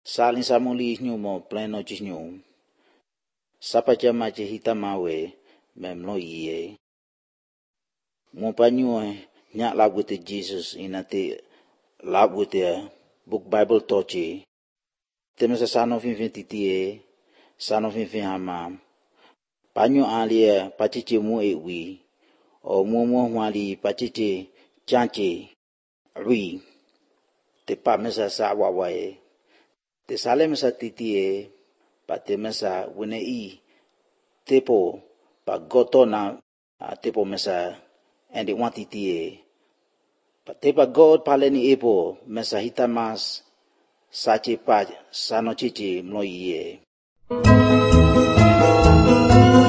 Salin samuli nyumo pleno cisnyu. Sapa jama je hita mawe memlo iye. Mupanyu nyak lagu te Jesus inate lagu te book Bible tochi. Temesa sano finfin titie, sano finfin hamam. Panyu alia pachiche mu ewi, o mumu wali pachiche chanche rui. Te pa mesa sa wawae. Te sale mesa titie, pa te mesa wene I tepo pa gotona tepo mesa endi wantitie. Pa tepa God paleni epo mesa hitamas sache pa sano chiche mlo iye.